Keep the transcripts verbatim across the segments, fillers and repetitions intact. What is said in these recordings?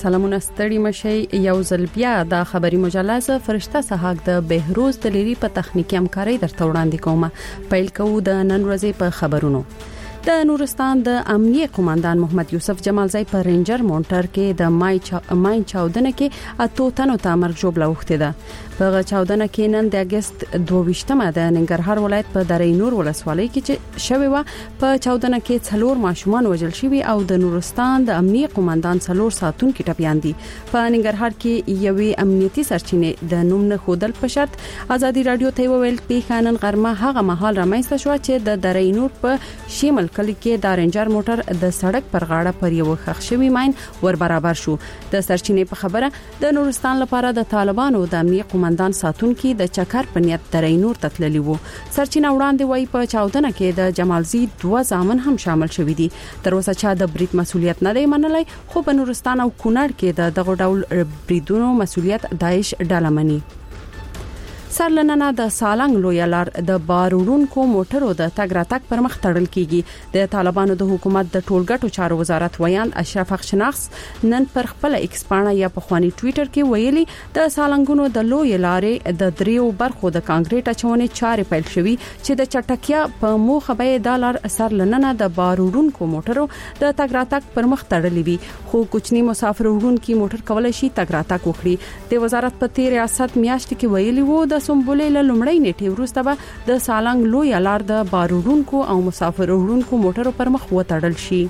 سلامونه ستړي مشي یو ځل بیا د خبري مجله فرشته سحاق د بهروز دلیری په تخنیکی همکاري درته وړاندې کومه. پیل کوو د نن ورځې په خبرونو. د نورستان د امنیه قوماندان محمد یوسف جمالزی په رینجر مونټر کې د مای چا... مای چاودنه کې اتو تنو ته مرګ جوړ لوخته ده. په چاودنه کې نن د اگست دوه د ننګرهار ولایت په درې نور ولسوالۍ کې چې شوی و په چاودنه کې څلور ماشومان وژل شوی او د نورستان د امنیه قوماندان څلور ساتون کې ټپيان دي. په ننګرهار کې یوې امنیتي سرچینې د نوم نه خودل په شرط ازادي رادیو ته ویل پیښانن غرمه هغه مهال رامنځته شو چې د درې نور په شیمل کلی کې د رینجر موټر د سړک پر غاړه پر یو خښ شوی ماين ور برابر شو. د سرچینې په خبره د نورستان لپاره د طالبانو د امنیه قوماندان ساتون کې د چکر په نیت درې نور تتللی وو. سرچینه وړاندې وای په چاودنه کې د جمالزی دوه ځامن هم شامل شوی دي. تر اوسه چا د بریټ مسولیت نه دی منلای، خو په نورستان او کونړ کې د دغه ډول بریدونو مسولیت داعش ډله مني. سرلننه د سالنګ لویلار د بارورونکو موټرو د تګ راتګ پر مخ تړل کیږي. د طالبانو د حکومت د ټولګټو چارو وزارت ویان اشرف شناخس نن پر خپل ایکس پاڼه یا په خواني ټوئیټر کې ویلي د سالنګونو د لویلارې د دریو برخو د کانکریټ اچونې چارې پیل شوې چې د چټکیا په موخه به ډالر سرلننه د بارورونکو موټرو د تګ راتګ پر مخ تړلې وي، خو کوچني مسافر وړونکو موټر کولای شي تګ راتګ وکړي. د وزارت په تیر ریاست میاشت کې ویلي وو د سمبولې له لومړی نیټه وروسته به د سالنګ لوی لار د بارورونکو او مسافر وړونکو موټرو پر مخ وتړل شي.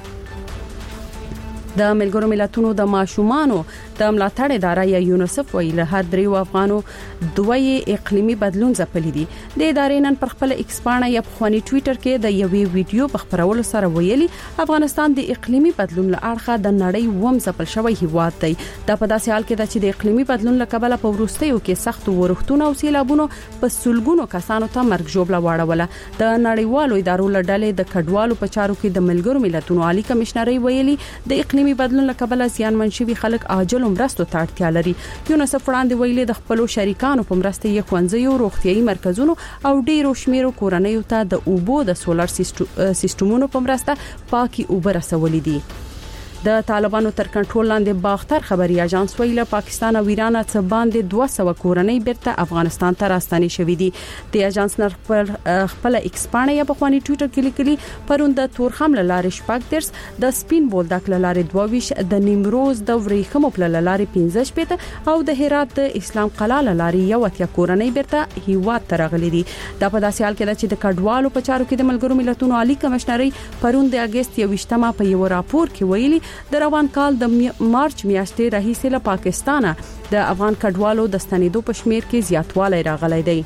د ملګرو ملتونو د ماشومانو د ملاتړ اداره یا یونیسف ویل هر دریو افغانو دوی اقلیمی بدلون ځپلې دي. د ادارې نن پر خپل ایکس پاڼه یا په خواني ټوئیټر کې د یوې ویډیو په خبرولو سره ویلي افغانستان د اقلیمی بدلون له اړخه د نړۍ ووم ځپل شوی هیواد دی. دا په داسې حال کې ده چې د اقلیمی بدلون له کبله په وروستیو کې سخت ورښتونه او سیلابونو په سلګونو کسانو ته مرګ ژوبله واړوله. د نړیوالو ادارو له ډلې د کډوالو په چارو کې د ملګرو ملتونو عالی کمشنري ویلي د اقلیمی بدلون له کبله زیانمن شوي خلک عاجل مرستو ته اړتیا لري. یونیسف وړاندې ویلي د خپل شریکانو په مرسته یې ښوونځي او روغتيایي مرکزونو او ډیرو شمیرو کورنیو ته د اوبو د سولر سیستمونو په مرسته پاکي اوبه رسولې دي. د طالبانو تر کنټرول لاندې باختر خبري اژانس ویله پاکستان او ایران څخه باندې دوه سوه کورنۍ بیرته افغانستان ته راستنې شوې دي. د اژانس نر خپل ایکس پاڼه یا په خواني ټوئیټر کې لیکلي پروند د تورخم لارې شپږ درس د سپین بولدک لارې دوه ویش د نیمروز د وریخمو په لارې پنځه شپږ او د هرات د اسلام قلعه لارې یو اتیا کورنۍ بیرته هیواد ته راغلي دي. دا په داسې حال کې ده چې د کډوالو په چارو کې د ملګرو ملتونو عالی کمشنري پروند د اگست یوشتمه په یو راپور کې ویلي د روان کال د مارچ میاشتې راهیسې له پاکستانه د افغان کډوالو د ستنېدو په شمیر کې زیاتوالی راغلی دی.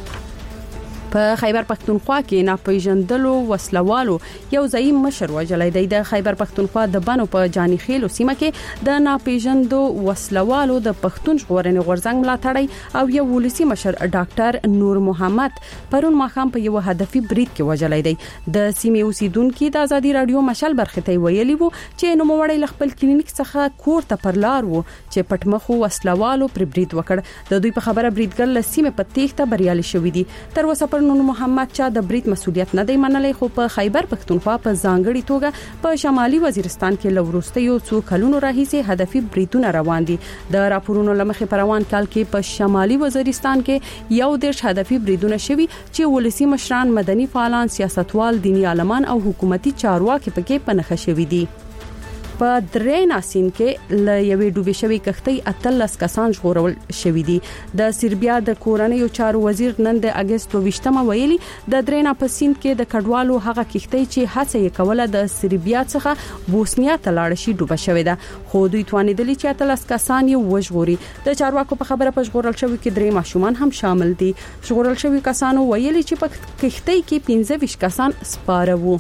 په خیبر پښتونخوا کې ناپېژندلو وسلوالو یو ځای مشر وژلای دی. د خیبر پښتونخوا د بنو په جانی خیلو سیمه کې د ناپېژندو وسلوالو د پښتون ژغورنې غورځنګ ملاتړی او یو ولسی مشر ډاکټر نور محمد پرون ماخام په یو هدفي برید کې وژلای دی. د سیمې اوسیدونکو د ازادي رادیو مشال برخه ته ویلي وو چې نو موړی خپل کلینیک څخه کور ته پر لار وو چې پټمخو وسلوالو پر برید وکړ. د دوی په خبره بریدګر له سیمې په تیښته بریالي شوې دي. تر اوسه نور محمد چا د برید مسولیت نه دی منلای، خو په خیبر پښتونخوا په ځانګړي توګه په شمالي وزیرستان کې لوروستیو څو کلونو راهیسې هدفي بریدونه روان دي. د راپورونو لمخې په روان کال کې په شمالي وزیرستان کې یو دیرش هدفي بریدونه شوي چې ولسی مشران، مدني فعالان، سیاستوال، دینی عالمان او حکومتي چارواکي پکې پنهخ شوي دي. په درېنا سین کې ل یوې ډوبې شوی کښتۍ اتلس کسان ژغورل شوي دي. د سربیا د کورنیو چارو وزیر نن د اگست ویشتمه ویلي د درېنا په سین کې د کډوالو هغه کښتۍ چې هڅه یې کوله د سربیا څخه بوسنیا ته لاړ شي ډوبه شوې ده، خو دوی توانیدلی چې اتلس کسان یې وژغوري. د چارواکو په خبره په ژغورل شوی کې درې ماشومان هم شامل دي. ژغورل شوی کسانو ویلي چې په کښتۍ کې پنځه ویشت کسان سپاره وو.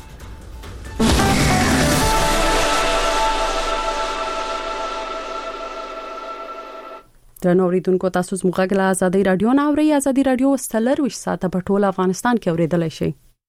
درنو اوریدونکو تاسو زموږ غلا ازادي رادیو نه اوري. ازادي رادیو ستلر وش ساته په ټول افغانستان کې اوریدلای شي.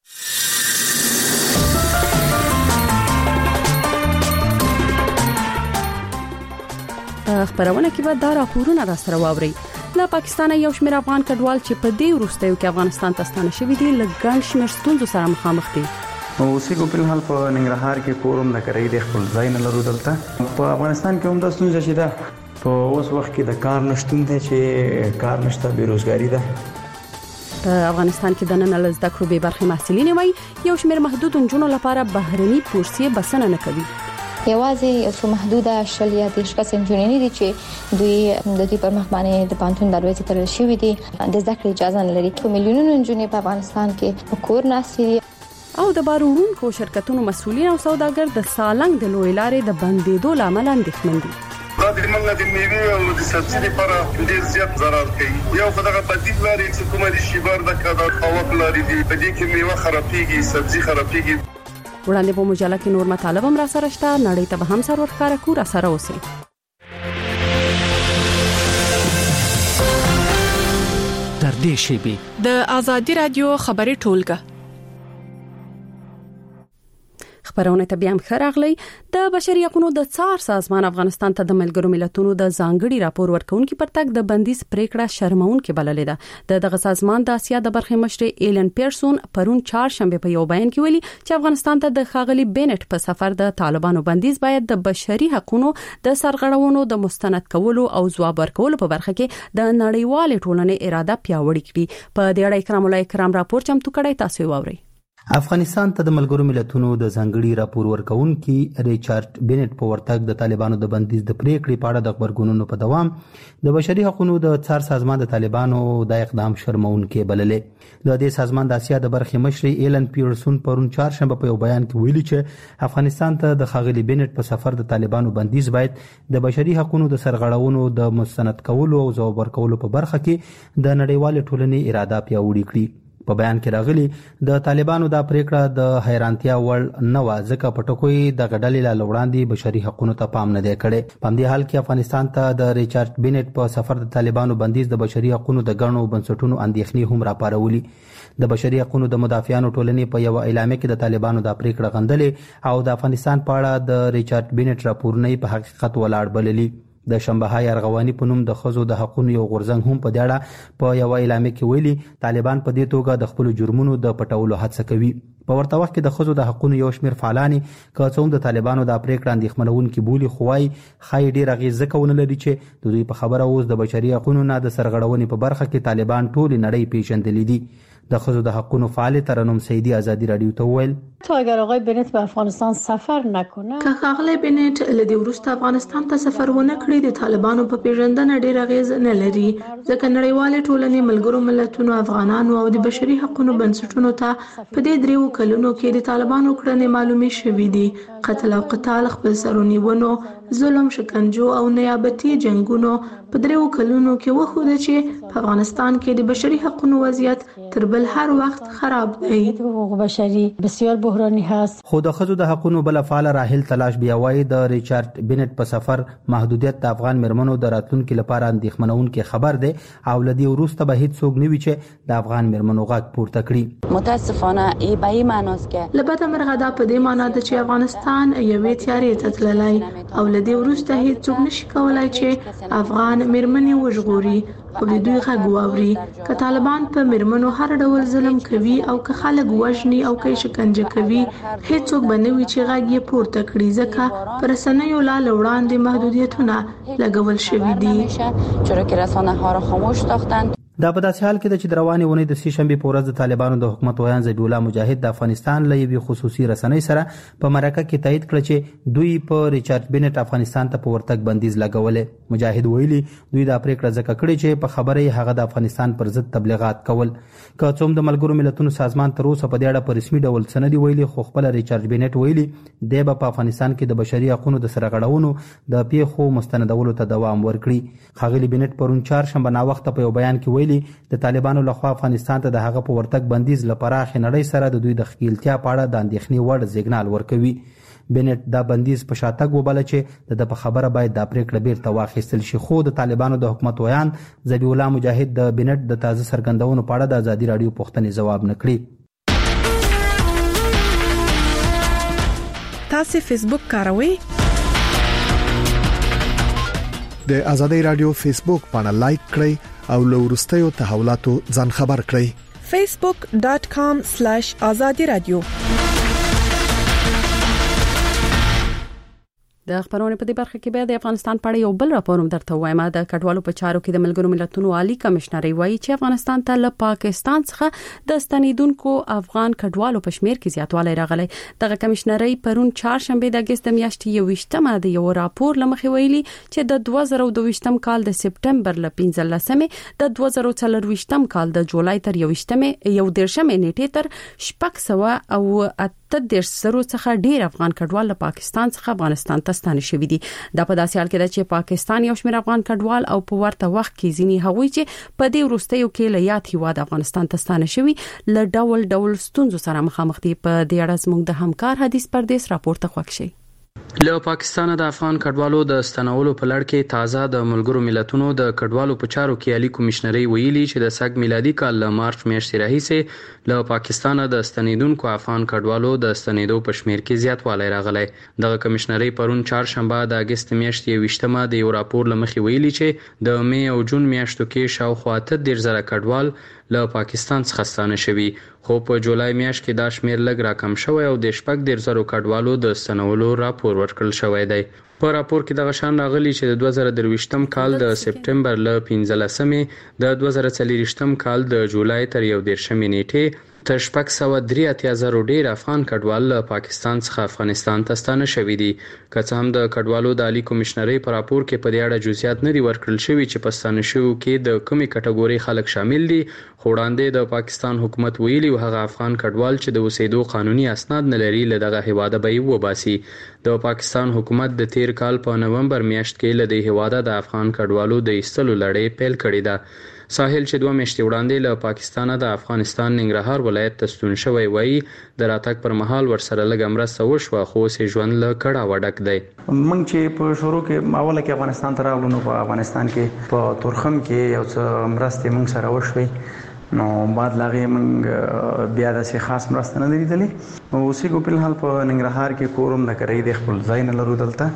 خبرونه کې به دا راپورونه را سره واوري. له پاکستان یو شمېر افغان کډوال چې په دې وروستیو کې افغانستان ته ستانه شوي دي لږ ګڼ شمېر ستونزو سره مخامخ دي. اوسېږو په حال په ننګرهار کې کورم د کرای د خپل ځای نه لرو دلته په افغانستان کې هم د ستونزه چې ده په اوس وخت کې د کار نشټون دی چې کار نشته بیروزګاری ده په افغانستان کې د نن له زده کړو به برخه محصلین وای یو شمېر محدود نجونو لپاره بهرني بورسیه بسنه نه کوي یوازې څو محدوده شل یا د شکاس انجینری دي چې دوی د دې پر مخ باندې د پانتون دروازې تړل شوې دي د زده کړې اجازه نه لري چې میلیونونو نجونې په افغانستان کې په کور ناسي او د بارونکو شرکتونو مسؤلین او سوداګر د سالنګ د لوی لارې د بندیدو لامل اندېښمن دي. دا د موږ د میوې او د سبزي لپاره ډېر زیات ضرر کوي. یو خدای بدیل لري چې کومه د شیبر د کډه قوت لري دی په دې کې میوه خرابېږي سبزي خرابېږي. وړاندې په مجله کې نور مطالب هم را سره شته نړۍ ته به هم سر ورکاره کو را سره اوسئ. تر دې شی د آزادی رادیو خبري ټولګه خبرونه ته بیا هم خراغلی د بشري حقوقو د څار سازمان افغانستان ته د ملګرو ملتونو د ځانګړي راپور ورکونکو پر تک د بندیز پریکړه شرمون کې بللې ده. د دغه سازمان د اسیا د برخې مشر ایلن پیرسون پرون چهارشنبه په یو بیان کې ویلي چې افغانستان ته د خاغلی بینټ په سفر د طالبانو بندیز باید د بشري حقوقو د سرغړونو د مستند کولو او ځواب ورکولو په برخه کې د نړیوال ټولنې اراده پیاوړې کړي. په دې اړه کرام الله کرام راپور چمتو کړی تاسو واورئ. افغانستان ته د ملګرو ملتونو د ځانګړي راپور ورکونکي ریچارډ بینټ په ورتګ د طالبانو د بندیز د پریکړې په اړه د خبرګونونو په دوام د بشري حقوقو د څار سازمان د طالبانو د اقدام شرمونکي بللې. د دې سازمان د اسیا د برخې مشر ایلن پیرسون پرون چهارشنبه په یو بیان کې ویلي چې افغانستان ته د خاغلی بینټ په سفر د طالبانو بندیز باید د بشري حقوقو د سرغړونو د مستند کولو او ځواب ورکولو په برخه کې د نړیوال ټولنې اراده پیاوړې کړي. په بیان کې راغلي د طالبانو دا پریکړه د حیرانتیا وړ نه و ځکه په ټکوي د غډلې لا وړاندې بشري حقوقو ته پام نه دی کړی. په دې حال کې افغانستان ته د ریچارډ بینټ په سفر د طالبانو بندیز د بشري حقوقو د غړو بنسټونو اندېښنې هم راپارولي. د بشري حقوقو د مدافعانو ټولنې په یو اعلامیه کې د طالبانو د پریکړه غندلې او د افغانستان په اړه د ریچارډ بینټ راپور نه په حقیقت ولاړ بللي. د شنبههای ارغوانی په نوم د خزو د حقوقو یو غورځنګ هم په دې اړه په یو اعلامیه کې ویلي طالبان په دې توګه د خپل جرمونو د پټولو هڅه کوي. په ورته وخت کې د خزو د حقوقو یو شمېر فعالان کڅوم د طالبانو د پریکړه اندېښمنونکي بولی خوای خای ډیر غیزه کول لري چې د دوی په خبره اوس د بشري حقوقو نه د سرغړونې په برخه کې طالبان ټول نړۍ پیژندلې دي. د خزو د حقوقو فعال ترنم سیدی آزادی رادیو ته ویل تا اگر آقای بنت به افغانستان سفر نکنه که خاغلی بنت لدی ورسته افغانستان ته سفر ونه کړی د طالبانو په پیژندنه ډیر غیز نه لري ځکه نړیوال ټولنې ملګرو ملتونو افغانانو او د بشري حقوقو بنسټونو ته په دې دریو کلونو کې د طالبانو کړنې معلومې شوې دي. قتل او قتال خپل سرونیونو ظلم شکنجو او نیابتي جنگونو په دریو کلونو کې وښوده چې په افغانستان کې د بشري حقوقو وضعیت تر بل هر وخت خراب دی. حقوق بشری بسیار بحرانی هست. خو د خزو د حقوقو بل فعال راحل تلاش بیا وای د ریچارډ بینټ په سفر محدودیت د افغان مرمنو د راتلونکو لپاره اندېښمنونکي خبر دی او لدی وروسته به هیڅ څوک نه وی چې د افغان مرمنو غږ پورته کړي. متاسفانه ای به ای معناست که لبد مرغدا په دې معنی ده چې افغانستان یوې تیارې ته تللی او لدی وروسته هیڅ څوک نشي کولای چې افغان مرمنې وژغوري او د دوی غږ واوري. که طالبان په مرمنو هر ډول ظلم کوي او که خلک وژني او که شکنجه کوي هیڅ څوک به نه وي چې غږ یې پورته کړي ځکه پر رسنیو لا وړاندې محدودیتونه لګول شوي دي. چرا که رسانه ها را خاموش ساختند. دا په داسې حال کې د چې د روانې ونې د سې شنبې په ورځ د طالبانو د حکومت ویان ذبیح الله مجاهد د افغانستان له یوې خصوصي رسنۍ سره په مرکه کې تایید کړ چې دوی په ریچارډ بینټ افغانستان ته په ورتګ بندیز لګولې. مجاهد ویلي دوی دا پریکړه ځکه کړې چې په خبره یې هغه د افغانستان پر ضد تبلیغات کول. که څوم د ملګرو ملتونو سازمان تر اوسه په دې اړه په رسمي ډول څه نه دی ویلي خو خپل ریچارډ بینټ ویلي دی به په افغانستان کې د بشري حقوقو د سرغړونو د پیښو مستندولو ته دوام ورکړي. خاغلی بینټ پرون چهارشنبه نا وخت په یو بیان کې ویلي د طالبانو لخوا افغانستان ته د هغه په ورتګ بندیز لپاره نړۍ سره د دوی د خپلتیا په اړه د اندېښنې وړ سیګنال ورکوي. بینټ دا بندیز په شاتګ وباله چې د په خبره باید دا پریکړه بیرته واخیستل شي خو د طالبانو د حکومت ویان ذبیح الله مجاهد د بینټ د تازه سرګندونو په اړه د آزادي رادیو پوښتنې جواب نه کړی. تاسو فیسبوک کاروئ؟ د آزادي رادیو فیسبوک باندې لایک کړئ او له وروستیو تحولاتو ځان خبر کړئ. facebook dot com slash azadi radio د خبرونه په دې برخه کې به د افغانستان په اړه یو بل راپور هم درته وایم. د کډوالو په چارو کې د ملګرو ملتونو عالی کمشنر وایي چې افغانستان ته له پاکستان څخه د ستنیدونکو افغان کډوالو په شمیر کې زیاتوالی راغلی. دغه کمشنر پرون چهارشنبه د اگست میاشتې یو ویشتمه د یو راپور لمخې ویلي چې د دوه زره دوه ویشتم کال د سپټمبر ل پنځلسمې د دوه زره څلور ویشتم کال د جولای تر یو ویشتمې یو دیرشمې نیټې تر شپږ سوه او اته دیرش زره څخه ډیر افغان کډوال له پاکستان څخه افغانستان ته ستانه شوي دي. دا په داسې حال کې ده چې پاکستان یو شمېر افغان کډوال او په ورته وخت کې ځینی هغوی چې په دې وروستیو کې له یاد هیواد افغانستان ته ستانه شوي له ډول ډول ستونزو سره مخامخ دي. په دې اړه زموږ د همکار حدیث پردیس راپور ته خوښ شي. له پاکستان د افغان کډوالو د ستنولو په لړ کې تازه د ملګرو ملتونو د کډوالو په چارو کې عالی کمشنري ویلي چې د سګ میلادي کال له مارچ میاشتې راهیسې له پاکستان د ستنیدونکو افغان کډوالو د ستنیدو په شمیر کې زیاتوالی راغلی. دغه کمشنري پرون چهارشنبه د اگست میاشتې یو ویشتمه د یو راپور لمخې ویلي چې د می او جون میاشتو کې شاوخوا اته دیرش زره کډوال له پاکستان څخه ستانه شوي، خو په جولای میاشت کې دا شمیر لږ راکم شوی او د شپږ دیرش زره کډوالو د ستنولو راپور ورکړل شوی دی. په راپور کې دغه شان راغلی چې د دوه زره درویشتم کال د سپټمبر ل پنځلسمې د دوه زره څلورویشتم کال د جولای تر یو دیرشمې نیټې تر شپږ سوه درې اتیا زره ډیر افغان کډوال له پاکستان څخه افغانستان ته ستانه شوي دي. که څه هم د کډوالو د عالی کمشنرۍ په راپور کې په دې اړه جزئیات نه دي ورکړل شوي چې په ستانه شویو کې د کومې کټګورۍ خلک شامل دي، خو وړاندې د پاکستان حکومت ویلي و هغه افغان کډوال چې د اوسېدو قانوني اسناد نه لري له دغه هیواده به یې وباسي. د پاکستان حکومت د تیر کال په نومبر میاشت کې له دې هیواده د افغان کډوالو د ایستلو لړۍ پیل کړې ده. ساحل چې دوه میاشتې وړاندې له پاکستان د افغانستان ننګرهار ولایت ته ستون شوی وایي د راتګ پر مهال ورسره لږ مرسته وشوه، خو اوس یې ژوند له کړاوه ډک دی. موږ چې په شروع کې اوله کې افغانستان ته راغلو نو په افغانستان کې په تورخم کې یو څه مرستې موږ سره وشوې، نو بعد لاغې موږ بیا داسې خاص مرسته نه لیدلې. اوسېږو په الحال په ننګرهار کې کور هم نه کوي، د خپل ځای نه لرو. دلته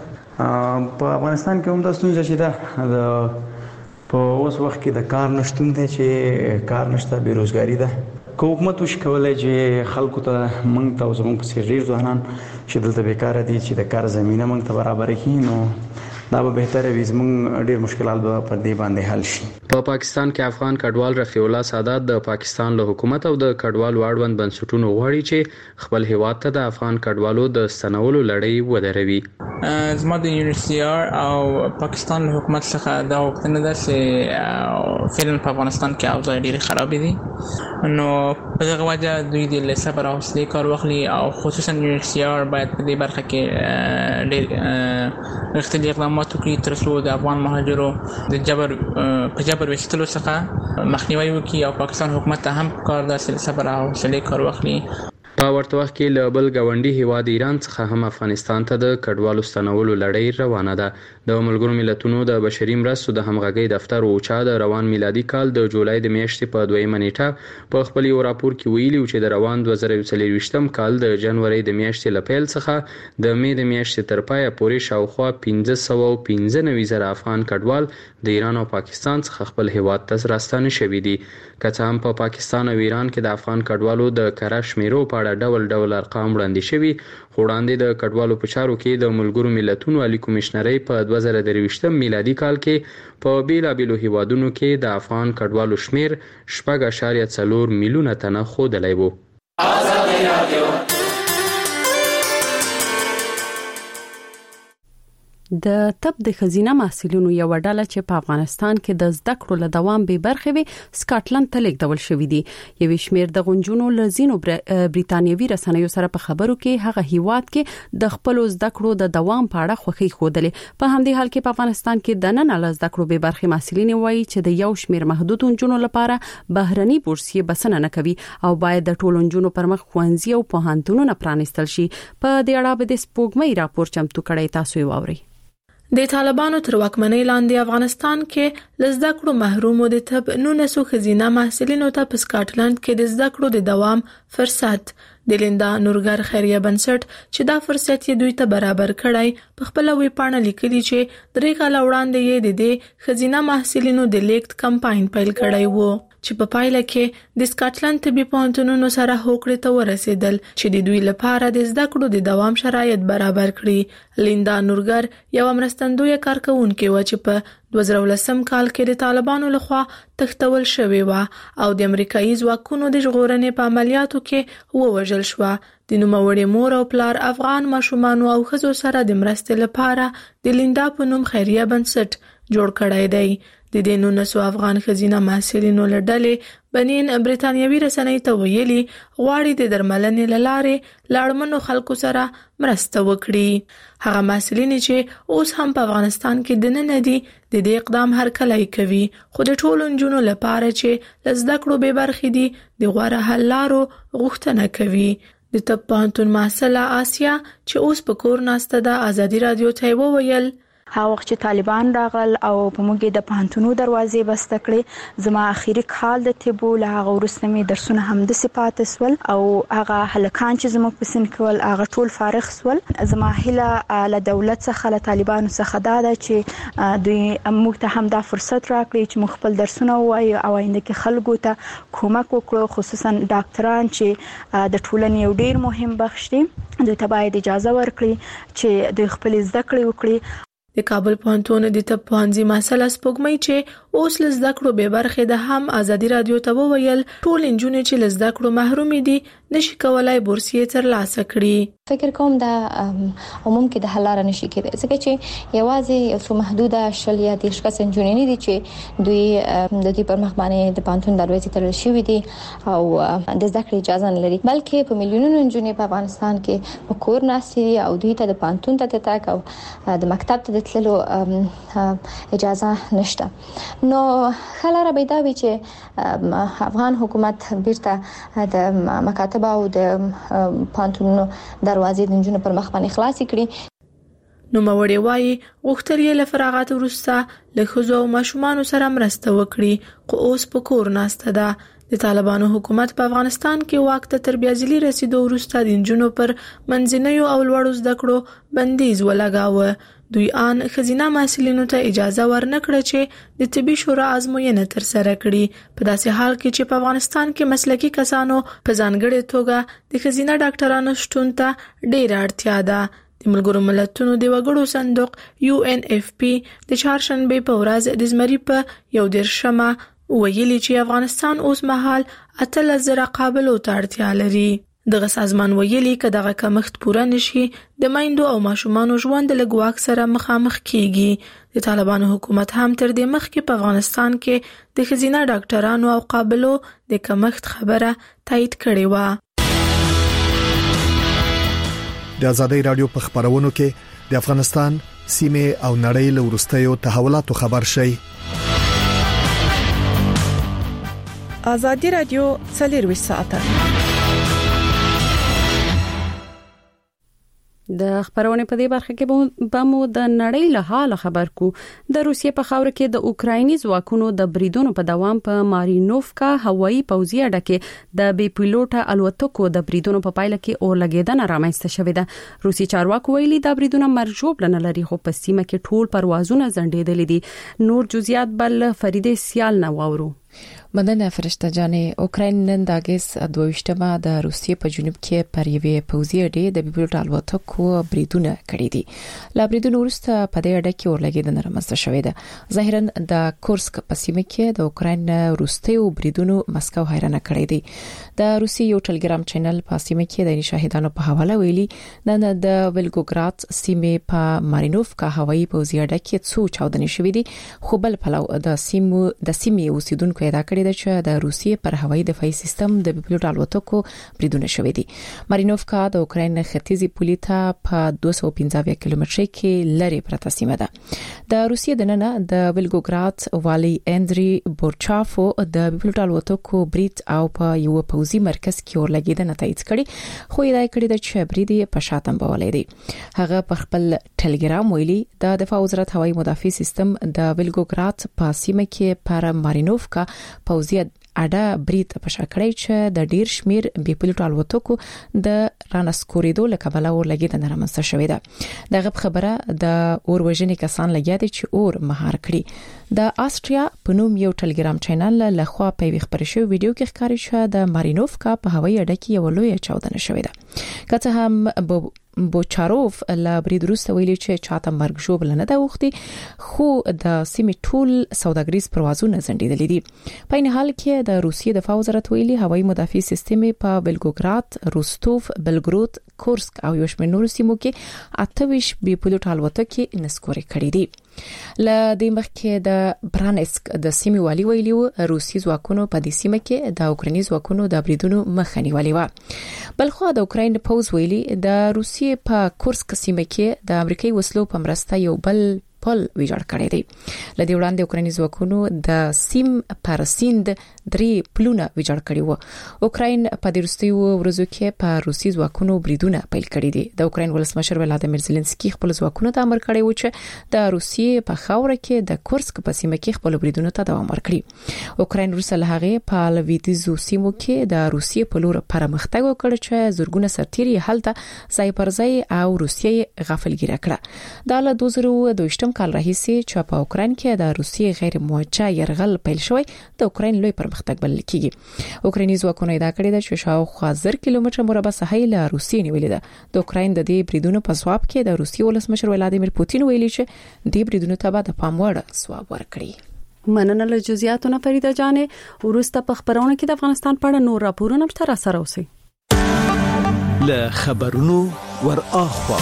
په افغانستان کې هم دا ستونزه چې ده د په اوس وخت کې د کار نشتون دی، چې کار نشته، بیروزګاری ده. که حکومت وشي کولای چې خلکو ته موږ ته او زموږ پسې ډېر ځوانان چې دلته بیکاره دي چې د کار زمینه موږ ته برابره کړي، نو دا به بهتره وي. زموږ ډېر مشکلات به پر دې باندې حل شي. په پاکستان کې افغان کډوال رفیع الله سادات د پاکستان له حکومت او د کډوالو اړوند بنسټونو غواړي چې خپل هیواد ته د افغان کډوالو د ستنولو لړۍ ودروي. زما د یو ان ایچ سی آر او پاکستان له حکومت څخه دا غوښتنه ده چې فعلا په افغانستان کې اوضاع ډېرې خرابې دي، نو په دغه وجه دوی د صبر او حوصلې کار واخلي او خصوصا یو ان ایچ سی آر باید په دې برخه کې ډېر رښتیني اقدامات وکړي تر څو د افغان مهاجرو د جبر په جبر ویستلو څخه مخنیوي وکړي او پاکستان حکومت ته هم کار د صبر او حوصلې کار واخلي. په ورته وخت کې له بل ګاونډي هیواد ایران څخه هم افغانستان ته د کډوالو ستنولو لړۍ روانه ده. د ملګرو ملتونو د بشري مرستو د همغږۍ دفتر اوچا د روان میلادي کال د جولای د میاشتې په دویمه نیټه په خپل یو راپور کې ویلي چې د روان دوه زره څلورویشتم کال د جنوري د میاشتې له پیل څخه د می د میاشتې تر پایه پورې شاوخوا پنځه سوه او پنځه نوي زره افغان کډوال د ایران او پاکستان څخه خپل هیواد ته راستانه شوي دي. که څه هم په پاکستان او ایران کې د افغان کډوالو د کره شمیرو په اړه ډول ډول ارقام وړاندې شوي، خو وړاندې د کډوالو په چارو کې د ملګرو ملتونو عالی کمشنرۍ په دوه زره درویشتم میلادي کال کې په بیلابیلو هیوادونو کې د افغان کډوالو شمیر شپږ اعشاریه څلور میلیونه تنه ښودلی و. د طب د خزینه محصلینو یو ډله چې په افغانستان کې د زده کړو له دوام به برخه وي سکاټلند ته لیږدول شوې دي. یو شمیر د غونجونو لزینو بریتانیوي رسنیو سره په خبرو کې هغه هیواد کې د خپل زده کړو د دوام په اړه خوښي خوده. په همدې حال کې په افغانستان کې د نن له زده کړو به برخه محصلین وایي چې د یو شمیر محدود غونجونو لپاره بهرني بورسیه بسنه نه کوي او باید د ټولو غونجونو پر مخ خوانزي او پوهنتونونه پرانیستل شي. په دې اړه به د سپوږمۍ راپور چمتو کړی، تاسو یې واورئ. د طالبانو تر واکمنۍ لاندې افغانستان کې لزده کړو محروم د طب نونسو خزینه محصلینو ته په سکاټلند کې د زده کړو د دوام فرصت د لیندا نورګر خیریه بنسټ چې دا فرصت یې دوی ته برابر کړی په خپل وی پاڼه لیکلي چې درې کال وړاندې یې د دې خزینه محصلینو د لیکت کمپاین پیل کړی وو. چې په پایله کې د سکاټلند طبي پوهنتونونو سره هوکړې ته ورسېدل چې د دوی لپاره د زده کړو د دوام شرایط برابر کړي. لیندا نورګر یو مرستندوی کارکونکو و چې په دوه زره ولسم کال کې د طالبانو لخوا تختول شوی و او د امریکایي ځواکونو د ژغورنې په عملیاتو کې ووژل شو. د نوموړي مور او پلار افغان ماشومان او ښځو سره د مرستې لپاره د لیندا په نوم خیریه بنسټ جوړ کړی دی. د دې نونسو افغان ښځینه محصلینو له ډلې بنین برتانیوي رسنۍ ته ویلي غواړي د درملنې له لارې له اړمنو خلکو سره مرسته وکړي. هغه محصلین چې اوس هم په افغانستان کې دننه دي د دې اقدام هرکلی کوي، خو د ټولو نجونو لپاره چې له زده کړو بې برخې دي د غوره حل لارو غوښتنه کوي. د طب پوهنتون محصله آسیا چې اوس په کور ناسته ده ازادي رادیو ته وویل هغه وخت چې طالبان راغل او په موږ د پوهنتونو دروازې بسته کړې، زما اخیری کال د طب له هغه وروسته مې درسونه هم د صفات سول او هغه هلکان چې زموږ په سن کول هغه ټول فارغ سول. زما هله له دولت څخه له طالبانو څخه دا ده چې دوی موږ ته هم دا فرصت راکړي چې موږ خپل درسونه ووایو او آینده کې خلکو ته کومک وکړو، خصوصا ډاکټران چې د ټولنې یو ډیر مهم بخش دي. دوی ته باید اجازه ورکړي چې دوی خپل زده کړې وکړي. د کابل پوهنتون د طب پوهنځي مسله سپوږمۍ چې اوس له زده کړو بې برخې ده هم ازادي رادیو ته وویل ټول نجونې چې له زده کړو محروم دي نشي کولای بورسیه ترلاسه کړي. فکر کوم دا عموم کې د حل لاره نشي کېدای ځکه چې یوازې یو څو محدوده شل یا دېرش کس نجونې دي چې دوی د دې پر مخ باندې د پوهنتون دروازې تړل شوې دي او د زده کړې اجازه نه لري، بلکې په میلیونونو نجونې په افغانستان کې په کور ناستې دي او دوی ته د پوهنتون ته تګ او د مکتب ته تللو اجازه نشته. نو خلاره به دا وي چې افغان حکومت بیرته د مکاتب او د پوهنتونونو دروازې د نجونو پر مخ باندې خلاص کړي. نو موري وايي غوښتل یې له فراغت وروسته له ښځو او ماشومانو سره مرسته وکړي، خو اوس په کور ناسته ده. د طالبانو حکومت په افغانستان کې واک ته تر بیازلي رسیدو وروسته د نجونو پر منځنیو او لوړو زده کړو بندیز ولګاوه. دوی آن ښځینه محصلینو ته اجازه ورنکړه چې د طبي شورا ازموینه تر سره کړي، په داسې حال کې چې په افغانستان کې مسلکي کسانو په ځانګړي توګه د ښځینه ډاکټرانو شتون ته ډېره اړتیا ده. د ملګرو ملتونو د وګړو صندوق یو ان اف پی د چهارشنبه په ورځ د زمري په یو دیرشمه ویلي چې افغانستان اوس مهال اتلس زره قابلو ته اړتیا لري. دغه سازمان ویلي که دغه کمښت پوره نشي د میندو او ماشومانو ژوند له ګواښ سره مخامخ کیږي. د طالبانو حکومت هم تر دې مخکې په افغانستان کې د ښځینه ډاکټرانو او قابلو د کمښت خبره تایید کړې و. د ازادۍ رادیو په خبرونو کې د افغانستان سیمه او نړۍ له ورستیو تحولاتو خبر شي. ازادي رادیو څلور ساعته د خبرونه په دې برخه کې به مو د نړۍ له حال خبر کو. د روسیې په خاور کې د اوکرایني ځواکونو د بریدونو په دوام په مارینوفکا هوایي پوځي اډه کې د بي پيلوټه الوتکو د بریدونو په پایله کې اور لګیدنه رامنځته شوې ده. روسي چارواکو ویلي دا بریدونه مرجوب نه لري، خو په سیمه کې ټول پروازونه ځنډېدل دي. نور جزئیات بل فریده سیال نه واورو. مننه فرشته جانې. اوکراین نن د اگست دویشتمه د روسیې په جنوب کې پر یوې پوځي اډې د بي پيلوټ الوتکو بریدونه کړي دي. لا بریدونو وروسته په دې اډه کې اور لګیدنه رامنځته شوې ده. ظاهرا د کورسک په سیمه کې د اوکراین وروستیو بریدونو مسکو حیرانه کړې دي. د روسي یو ټلګرام چینل په سیمه کې د شاهدانو په حواله ویلي نن د ولګوګراد سیمه په مارینوفکا هوایي پوځي اډه کې څو چاودنې شوې دي، خو بل پلو د سیمو د سیمې اوسیدونکو ادا کړی دی چې د روسیې پر هوایي دفاعي سیستم د بي پيلوټ الوتکو بریدونه شوې دي. مارینوفکا د اوکراین ختیځي پولې ته په دوه سوه پنځه اویا کیلومتره کې لري پرته سیمه ده. د روسیې د ننه د ولګوګراد والی اندري بورچافو د بي پيلوټ الوتکو برید او په یو پوځي مرکز کې اور لګیدنه تایید کړي، خو یې دا کړی د چې برید په شاتم بولې دي. هغه په خپل ټلګرام ویلي د دفاع وزارت هوایي مدافع سیستم د ولګوګراد په سیمه کې پر مارینوفکا پوځي اډه برید په شکړی چې د ډیر شمیر بي پيلوټ الوتکو د رانسکوریدو لکبله اور لګیدنه رامنځته شوې ده. دغه خبره د اور وژنې کسان لګیا دي چې اور مهار کړي. د آستریا په نوم یو ټلګرام چینل له خوا په ویښ پر شو ویډیو کې ښکاري شو د مارینوفکا په هوایي اډه کې یو لوی چاودنه شوې ده که څه هم بوچاروف لا برید روسته ویلي چې چاته مرګ ژوبل نه ده وختي خو د سیمې ټول سوداګریز پروازونه ځنډېدلې دي په این حال کې د روسیې دفاع وزارت ویلي هوایي مدافع سیستم په بلګوګراد روستوف بلګرود کورسک او یو شمېر نورو سیمو کې اتهویش بي پلوټ الوتکې نسکوري کړې دي ل دې مخکې د برانسک د سیمې والی ویلي و روسي ځواکونو په دې سیمه کې د اوکراني ځواکونو د بریدونو مخه نیولې و بلخو د اوکرين پوز ویلي د روسي په کورسک سیمه کې د امریکایي وسلو په مرسته یو بل پل ویجاړ کړی دی لدې وړاندې اوکراني ځواکونو د سیم پر سیند درې پلونه ویجاړ کړي وو اوکرين په دروستي ورځو کې په روسي ځواکونو بریدونه پیل کړي دي د اوکرين ولسمشر ولادیمیر زيلنسکي خپل ځواکونو ته امر کړی و چې د روسیې په خاور کې د کورسک په سیمه کې خپل بریدونو ته دوام ورکړي اوکرين روسه له هغه په لویدیزو سیمو کې د روسیې په لور پرمختګ وکړ چې زورګونه سرتيري حالت ځای پر ځای او روسیې غافلګیره کړه د دوه زره دوه کال راهیسي چې په اوکرين کې د روسیې غیر موجه يرغل پیل شوی د اوکرين لوی پرمختګ بلل کیږي اوکراني ځواکونه ادعا کړې ده چې شاوخوا زر کیلومتر مربع ساحه له روسیې نیولې ده د اوکرين د دې بریدونو په ځواب کې د روسیې ولسمشر ولادیمیر پوتین ویلي چې دې بریدونو ته به د پام وړ ځواب ورکړي مننه له جزئیاتونو فریده جانې ورسته په خبرونه کې د افغانستان په اړه نور راپورونه هم تر سره اوسئ له خبرونو ور اخوا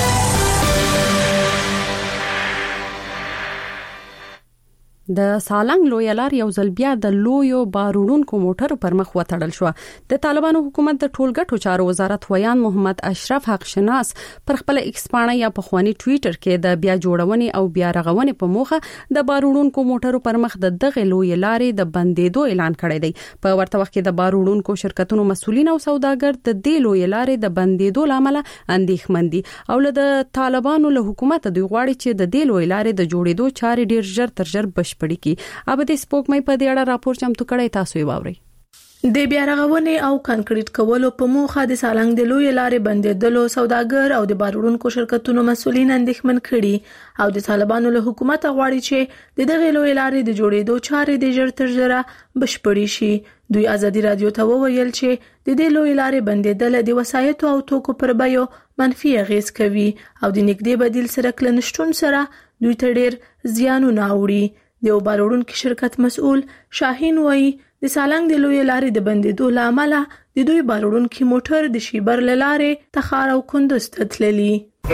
د سالنګ لوی لار یو ځل بیا د لویو بارونکو موټرو پر مخ وتړل شو د طالبانو حکومت د ټولګټو چارو وزارت ویان محمد اشرف حق شناس پر خپل ایکس پاڼه یا په خواني ټوئیټر کې د بیا جوړونې او بیا رغونې په موخه د بارونکو موټرو پر مخ د دغه لوی لارې د بندیدو اعلان کړی دی په ورته وخت کې د بارونکو شرکتونو مسؤلین او سوداګر د دې لوی لارې د بندیدو لامل اندېښمن دي او له طالبانو له حکومت دوی غواړي چې د دې لوی لارې د جوړېدو چارې ډیر ژر تر ژر بش پړی کی اب د سپوږمۍ په دې اړه راپور چمتو کړی تاسو یې واورئ د بیا رغونې او کنکریټ کولو په موخه د سالنګ د لوی لارې بندیدلو سوداګر او د بارونکو شرکتونو مسؤلین اندېښمن کړي او د طالبانو له حکومت غواړي چې د دغه لوی لارې د جوړېدو چارې د ژر تر ژره بشپړې شي دوی ازادي رادیو ته وویل چې د دې لوی لارې بندیدل د وسایتو او توکو پر بیو منفي اغیز کوي او د نګدې بدیل سره کلنشتون سره دوی ته ډیر زیانونه اوري د یو بارونکو شرکت مسؤل شاهین وایي د سالنګ د لوی لارې د بندیدو لامل د دوی بارونکو موټر د شیبر لارې تخار او کندوز ته تللی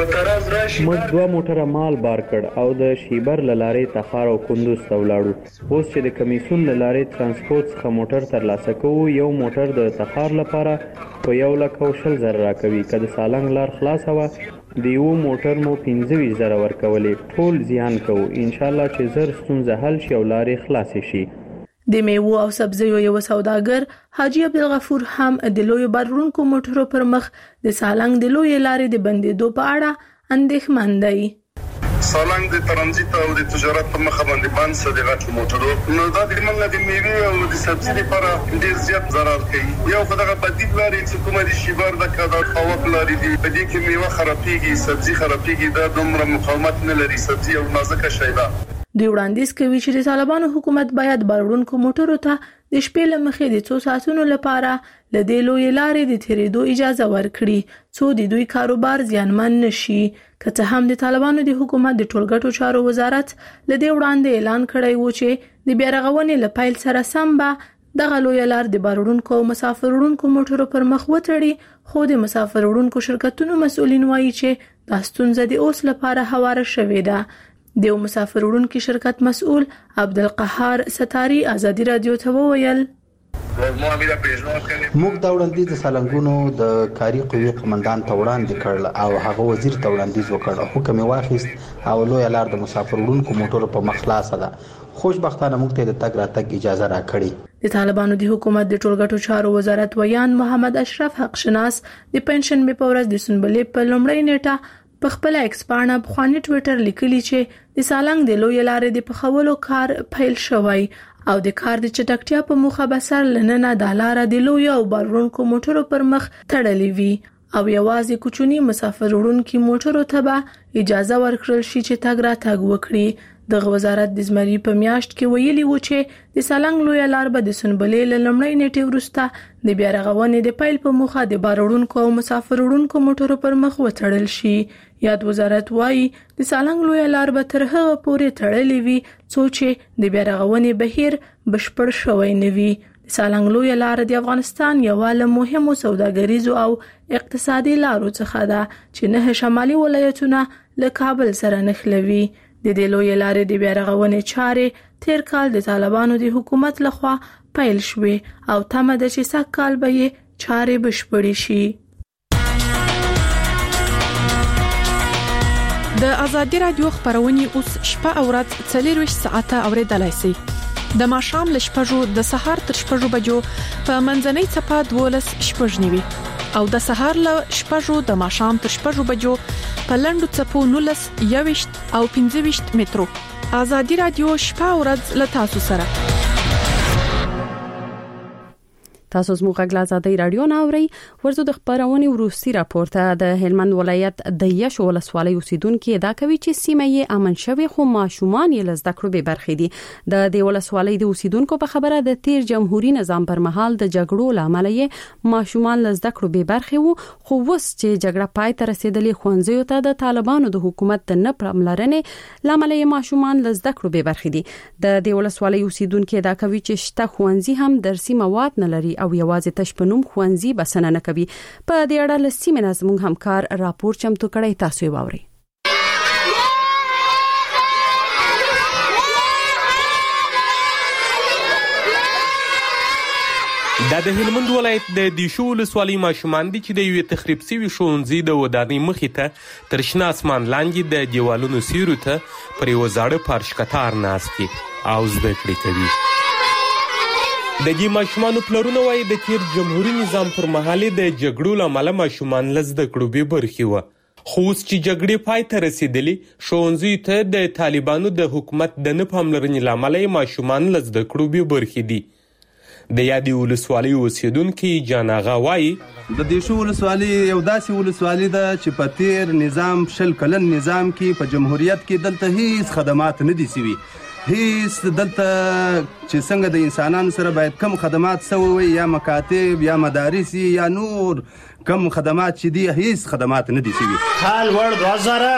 موږ دوه موټره مال بار کړ او د شیبر لارې تخار او کندوز ته ولاړو اوس چې د کمیسون لارې ترانسپورت څخه موټر ترلاسه کوو یو موټر د تخار لپاره په یو لک او شل زره راکوي که د سالنګ لار خلاصه وه د یو موټر مو پنځه ویشت زره ورکولې ټول زیان کوو ان شاء الله چې زر ستونزه حل شي او لارې خلاصې شي د میوه او سبزیو یو سوداګر حاجی عبدالغفور هم د لوی بارونکو موټرو پر مخ د سالنګ د لوی لارې د بندیدو په اړه اندېښمن دی سالنګ د ترانزیت او د تجارت په مخ باندې بند صادرات موټرو نو دا د منګه د میوه او د سبزی لپاره ډیر زیات ضرر کوي یو خدای بدیل لارې چې کومه د شیبر د کډا خواک لارې دی په دې کې میوه خرابېږي سبزی خرابېږي دا دومره مقاومت نه لري سبزی او نازکه شی ده دوی وړاندیز کوي چې د طالبانو حکومت باید بارونکو موټرو ته د شپې لمخې د څو ساعتونو لپاره ل دې لوی لارې د تیریدو اجازه ورکړي څو د دوی کاروبار زیانمن نشي که څه هم د طالبانو د حکومت د ټولګټو چارو وزارت ل دې وړاندې اعلان کړی و چې د بیا رغونې لپاره سره سم به دغه لوی لار د بارونکو او مسافر وړونکو موټرو پر مخ وتړي خو د مسافر وړونکو شرکتونو مسؤلین وایي چې د ستونزې د اوس لپاره هواره شوې ده د مسافر وړونکو شرکت مسؤل عبدالقهار ستاری ازادي رادیو ته وویل موږ دا وړاندیز د سالنګونو د کاری قوی قومندان ته وړاندې کړل او هغه وزیر ته وړاندیز وکړ حکم واخیست او لوی لار د مسافر وړونکو موټرو په مخ خلاصه ده خوشبختانه موږ ته د تګ راتګ اجازه راکړي د طالبانو د حکومت د ټولګټو چارو وزارت ویان محمد اشرف حق شناس د پنشن به پورز د سنبلې په لومړی نیټه په خپل ایکس پاڼه په خواني ټوئیټر لیکلی چې د سالنګ د لوی لارې د پخولو کار پیل شوی او د کار د چټکتیا په موخه بسر لننه د لار د لوی او بارونکو موټرو پر مخ تړلې وي او یوازې کوچنی مسافر وړونکو موټرو ته به اجازه ورکړل شي چې تګ راتګ وکړي د وزارت د زمري په میاشت کې ویلي و چې د سالنګ لوی لار به د سنبلې لمړی نیټه ورسته د بیا رغونې د پیل په موخه د بارړونکو او مسافر وړونکو موټرو پر مخ وتړل شي. یاد وزارت وایي د سالنګ لوی لار به تر هغه پورې تړلې وي چې د بیا رغونې بهیر بشپړ شوی نه وي. د سالنګ لوی لار د افغانستان یو له مهمو سوداګریزو او اقتصادي لارو څخه ده چې نه شمالي ولایتونه له کابل سره نښلوي. د دې لوی لارې د بیا رغونې چارې تیر کال د طالبانو د حکومت لخوا پیل شوې او تمه ده چې سږ کال به یې چارې بشپړې شي. د ازادي رادیو خبرونه اوس شپه او ورځ څلور ساعته اوریدلای شئ. د ماښام ل شپږو د سهار تر شپږو بجو په منځنۍ چپه دولس شپږ نیوي او د سهار ل شپږو د ماښام تر شپږو بجو په لندو چپو نولس یوشت او پنځه وشت مترو. ازادي رادیو شپه او ورځ ل تاسو سره. تاسو زموږ غږ له ازادي رادیو نه اورئ. ورزو د خبرونې وروستي راپورته د هلمند ولایت د یشو ولسوالۍ اوسیدونکو ادعا کوي چې سیمه یې امن شوی خو ماشومان یې لزده کړو به برخې دي. د دې ولسوالۍ د اوسیدونکو په خبره د تیر جمهوریت نظام پر مهال د جګړو لامل یې ماشومان لزده کړو به برخې وو خو وس چې جګړه پای ته رسیدلې خوندزیو ته د طالبانو د حکومت د نه پرملرنې لامل یې ماشومان لزده کړو به برخې دي. د دې ولسوالۍ اوسیدونکو ادعا کوي چې شته خوندزي هم درسي مواد نه لري او یوازې تشپنوم خوانزي بسنه نه کوي. په دې اړه لسیمه نظمون همکار راپور چمتو کړی، تاسو یې واورئ. دا د هلمند ولایت د دیشو ولسوالۍ ماشومان دي چې د یوې تخریب شوي ښوونځي د ودانۍ مخې ته تر شنه اسمان لاندې د دیوالونو سیورو ته پر یوه زاړه پارش کتار ناست دي او زده کړې کوي. د دې ماشومانو پلرونه وایي د تیر جمهوریت نظام پر مهال د جګړو له امله ماشومان له زده کړو بې برخې وه. خو اوس چې جګړې پای ته رسېدلې، ښوونځیو ته د طالبانو د حکومت د نه پاملرنې له امله یې ماشومان له زده کړو بې برخې دي. د یادې ولسوالۍ اوسیدونکي جان اغا وایي د دیشو ولسوالۍ یو داسې ولسوالۍ ده چې په تیر نظام شل کلن نظام کې په جمهوریت کې دلته هیڅ خدمات نه دي سوي. هیڅ دلته چې څنګه د انسانانو سره باید کم خدمات سوي وي، یا مکاتب یا مدارس یا نور کم خدمات چې دي، هیڅ خدمات نه دي سوي. حال ورد وزاره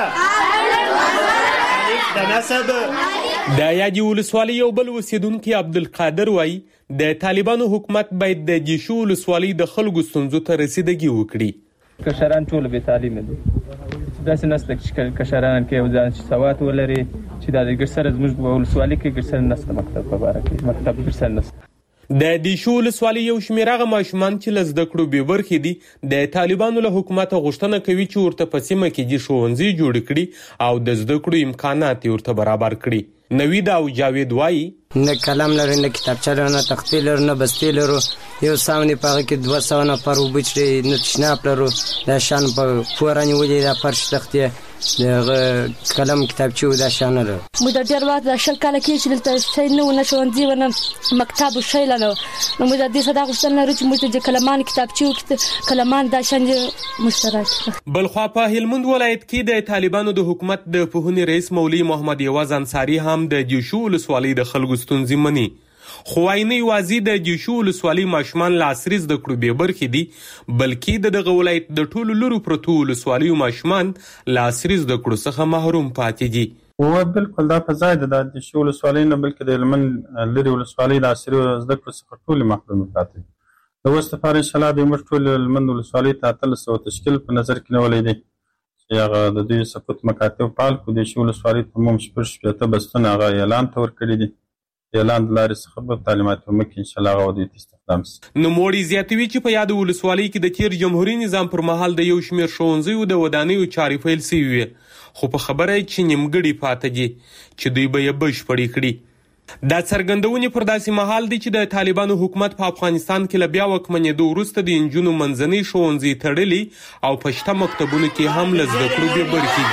د نسب د یادې ولسوالۍ یو بل اوسیدونکي عبدالقادر وایي د طالبانو حکومت باید د دیشو ولسوالۍ د خلکو ستونزو ته رسیدګي وکړي. کشران ټول بې تعلیمه دي، داسې نسته چې کشران کې یو ځان سواد ولري چې دا د ګرسره زموږ په ولسوالۍ کې ګرسره نسته، مکتب په باره کې مکتب ګرسره نسته. د دیشو ولسوالۍ یو شمېر هغه ماشومان چې له زده کړو بې برخې دي د طالبانو له حکومته غوښتنه کوي چې ورته په سیمه کې دې ښوونځي جوړ کړي او د زده کړو امکانات یې ورته برابر کړي. نوید او جاوید وایي نه قلم لري، نه کتابچه لري، نه تختې لري، نه بستې لرو. یو ساونې په هغه کې دوه سوه نفر اوبه څښي، نه تشناب لرو. دا شیان په پوره نیولي، دا فرش تختې، د هغه قلم کتابچې و دا شیان نه لرو. موږ د ډېر وخت دا شل کاله کېږي چې دلته شی نه و، نه ښوونځي و، نه مکتب و، شی لا نه و. نو موږ د دې څخه دا غوښتنه لرو چې موږ ته د کلمان کتابچې و، کلمان دا شیان موږ ته راکړي. بلخوا په هلمند ولایت کې د طالبانو د حکومت د پوهنې رئیس مولوي محمد یواز انصاري هم د دیشو ولسوالۍ د خلکو ستونزې مني. خو وايي نه یوازې د دیشو ولسوالۍ ماشومان له عصري زده کړو بې برخې دي، بلکې د دغه ولایت د ټولو لرو پرتو ولسوالیو ماشومان له عصري زده کړو څخه محروم پاتې دي. و بالکل دا په ځای ده د دیشو ولسوالۍ نه، بلکې د هلمند لرې ولسوالۍ د عصري زده کړو څخه ټولې محروم پاتې دي. د اوس لپاره انشاءالله دوی موږ ټول هلمند ولسوالۍ ته اتلس سوه تشکیل په نظر کې نیولی دی چې هغه د دوی سقوط مکاتب فعال کړو. دیشو ولسوالۍ ته عموم شپږ شپېته بستونه هغه اعلان ته ورکړي دي. اعلان د لارې څخه به تعلیمات په مخ کې انشاءالله هغه دوی ته استخدام شي. نوموړي زیاتوي چې په یادو ولسوالۍ کې د تیر جمهوریت نظام پر مهال د یو شمېر ښوونځیو د ودانیو چارې پیل شوي وې، خو په خبره یې چې نیمګړي پاته دي چې دوی به یې بشپړې کړي. دا څرګندونې پر داسې مهال دي چې د طالبانو حکومت په افغانستان کې له بیا واکمنېدو وروسته د نجونو منځنۍ ښوونځي تړلي او په شته مکتبونو کې هم له زده کړو بې برخې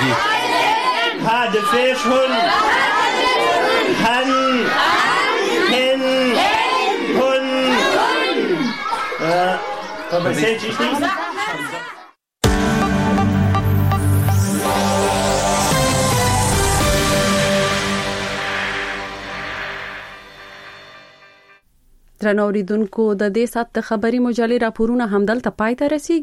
دي. هدفشون هن هن هن درنوریدونکو د دې سات خبري مجلې راپورونه همدلته پای ته رسیدي.